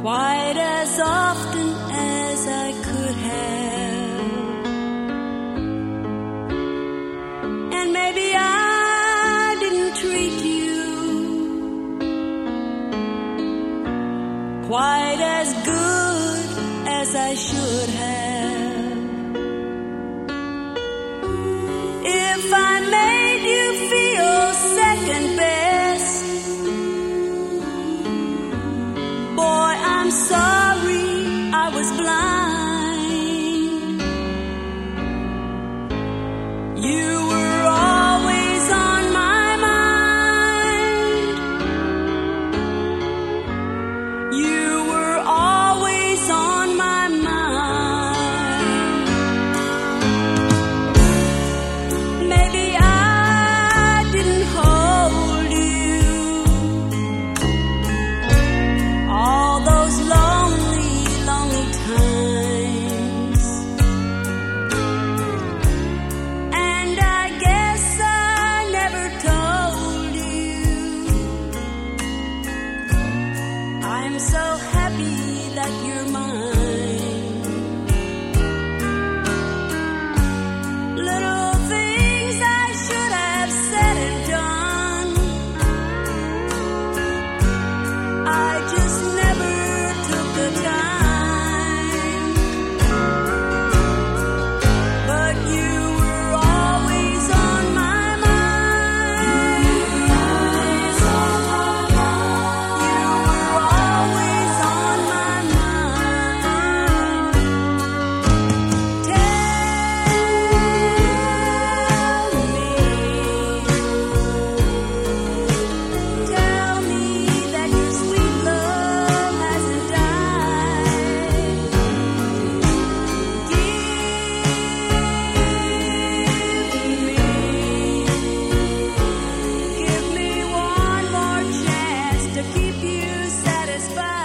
quite as often as I could have. And maybe I didn't treat you quite as good as I should have. If I made you feel second best, boy, I'm sorry I was blind. You were always on my mind. You were always on my mind. Maybe I didn't hold you all those lonely, lonely times. And I guess I never told you I'm so happy that you're mine. Little things I should have said and done, I just never took the time. But you were always on my mind. You were always on my mind. Tell me that your sweet love hasn't died. Give me one more chance to keep you satisfied.